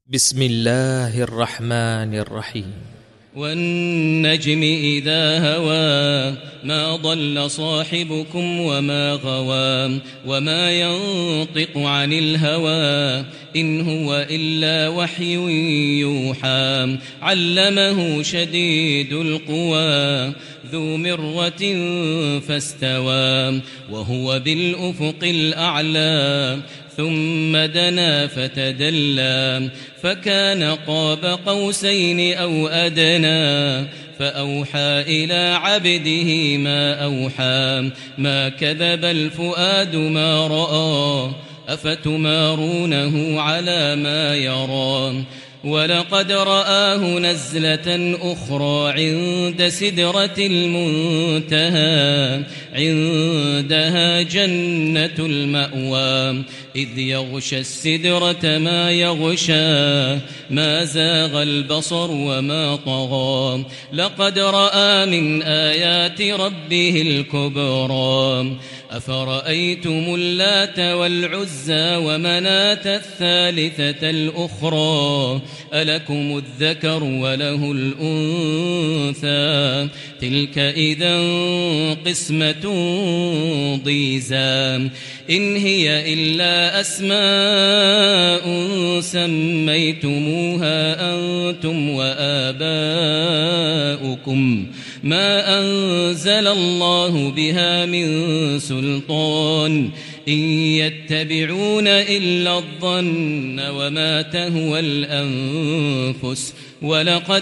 بسم الله الرحمن الرحيم. والنجم إذا هوى ما ضل صاحبكم وما غوى وما ينطق عن الهوى إن هو إلا وحي يوحى علمه شديد القوى ذو مرة فاستوى وهو بالأفق الأعلى ثم دنا فتدلى فكان قاب قوسين أو أدنى فأوحى إلى عبده ما أوحى ما كذب الفؤاد ما رأى أفتمارونه على ما يرى ولقد رآه نزلة أخرى عند سدرة المنتهى عندها جنة المأوى إذ يغشى السدرة ما يغشى ما زاغ البصر وما طغى لقد رأى من آيات ربه الكبرى أفرأيتم اللات والعزى ومناة الثالثة الأخرى ألكم الذكر وله الأنثى تلك إذا قسمة ضيزى إن هي إلا أسماء سميتموها أنتم وآباؤكم ما أنزل الله بها من سلطان إن يتبعون إلا الظن وما تهوى الأنفس ولقد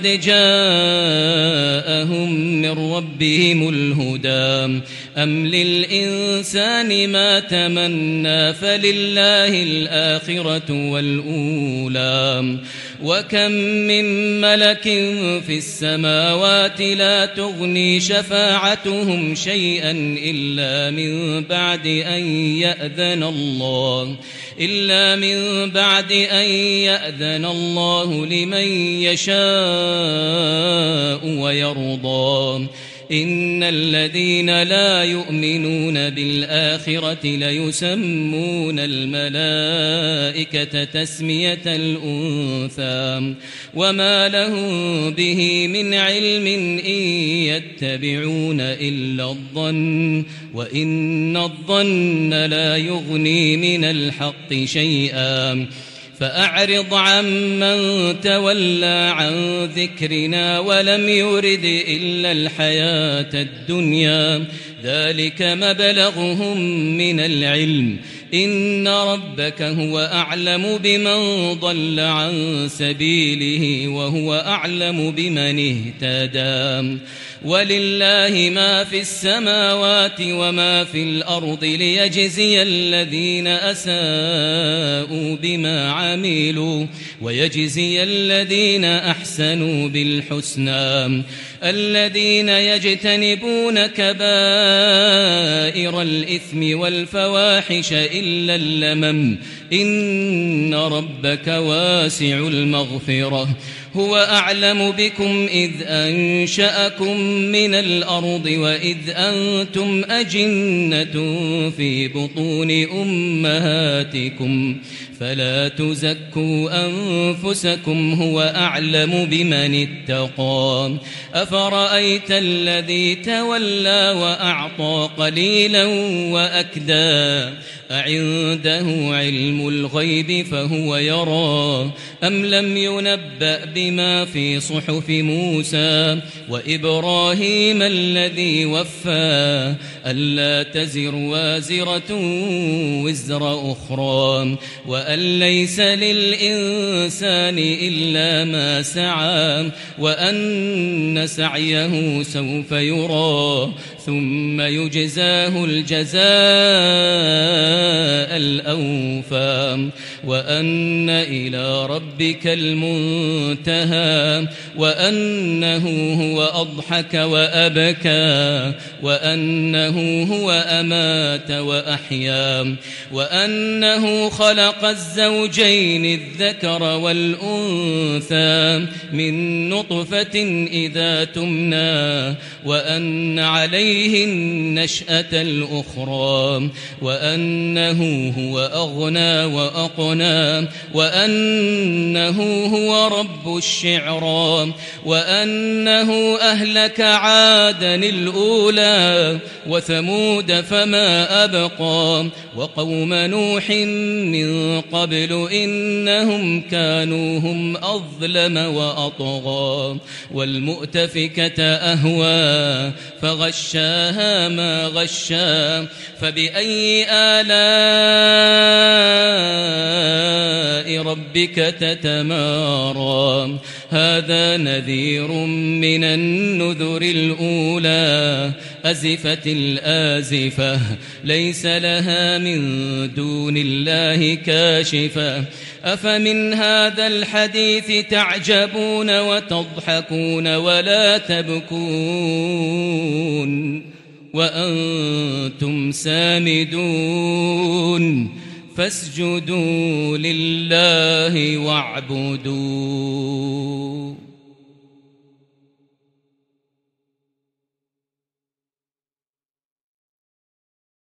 جاءهم من ربهم الهدى أم للإنسان ما تمنى فلله الآخرة والأولى وكم من ملك في السماوات لا تغني شفاعتهم شيئا إلا من بعد أن يأذن الله لمن يشاء ويرضى إن الذين لا يؤمنون بالآخرة ليسمون الملائكة تسمية الأنثى وما لهم به من علم إن يتبعون إلا الظن وإن الظن لا يغني من الحق شيئا فأعرض عمن تولى عن ذكرنا ولم يرد إلا الحياة الدنيا ذلك مبلغهم من العلم إن ربك هو أعلم بمن ضل عن سبيله وهو أعلم بمن اهتدى ولله ما في السماوات وما في الأرض ليجزي الذين أساءوا بما عملوا ويجزي الذين أحسنوا بالحسنى الذين يجتنبون كبائر الإثم والفواحش إلا اللمم إن ربك واسع المغفرة هو أعلم بكم إذ أنشأكم من الأرض وإذ أنتم أجنة في بطون أمهاتكم فلا تزكوا أنفسكم هو أعلم بمن اتقى أفرأيت الذي تولى وأعطى قليلا وأكدى أعنده علم الغيب فهو يرى أم لم ينبأ بما في صحف موسى وإبراهيم الذي وفى ألا تزر وازرة وزر أخرى وأن ليس للإنسان إلا ما سعى وأن سعيه سوف يرى ثم يجزاه الجزاء الأوفى وأن إلى ربك المنتهى وأنه هو أضحك وأبكى وأنه هو أمات وأحيا وأنه خلق الزوجين الذكر والأنثى من نطفة إذا تمنى وأن عليه عليه النشأة الأخرى وأنه هو أغنى وأقنى وأنه هو رب الشعرى وأنه أهلك عادا الأولى وثمود فما أبقى وقوم نوح من قبل إنهم كانوا هم أظلم وأطغى والمؤتفكة أهوى فغشاها ما غشا فبأي آلاء ربك تتمارى هذا نذير من النذر الأولى أزفت الآزفة ليس لها من دون الله كاشفة أفمن هذا الحديث تعجبون وتضحكون ولا تبكون وأنتم سامدون فاسجدوا لله واعبدوا